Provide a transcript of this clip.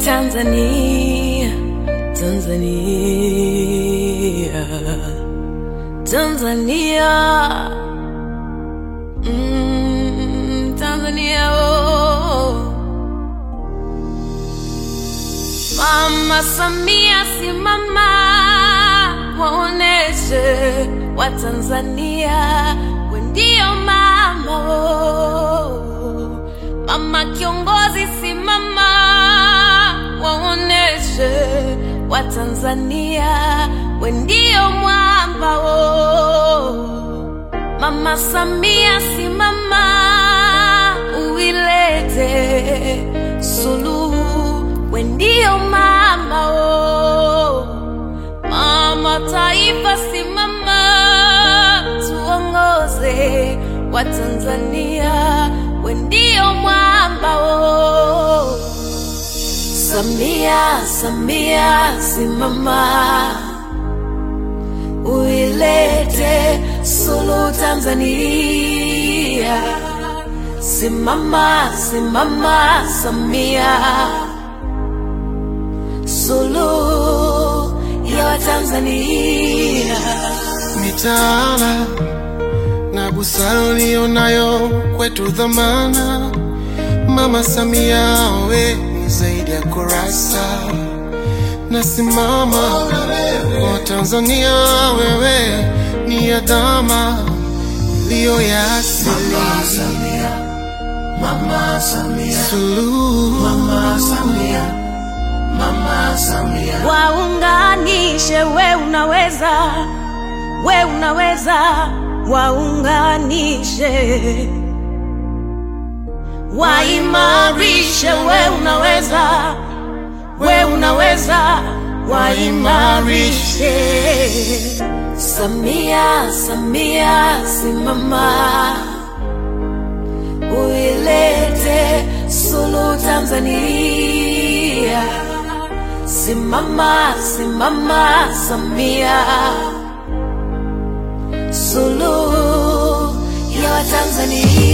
Tanzania, Tanzania, Tanzania, Tanzania, oh. Mama Samia simama, waoneshe wa Tanzania we ndio mama, oh. Mama kiongozi simama, waoneshe wa Tanzania we ndio mwamba, oh. Mama Samia simama, uilete suluhu we ndio mama, oh. Mama taifa simama, tuongoze wa Tanzania we ndio mwamba, oh. Samia, Samia simama, uilete suluhu Tanzania. Simama, simama Samia, suluhu ya Tanzania. Mitaala na busara ulionayo kwetu dhamana. Mama Samia we ni zaidi ya kurasa. Nasimama kwa Tanzania, wewe ni adama iliyo ya asili. Mama Samia, Mama Samia, suluhu. Mama Samia, Mama Samia. Waunganishe, we unaweza, we unaweza, waunganishe. Waimarishe, we unaweza, we unaweza, waimarishe. Samia, Samia simama, uilete suluhu Tanzania. Simama, simama Samia, suluhu ya Tanzania.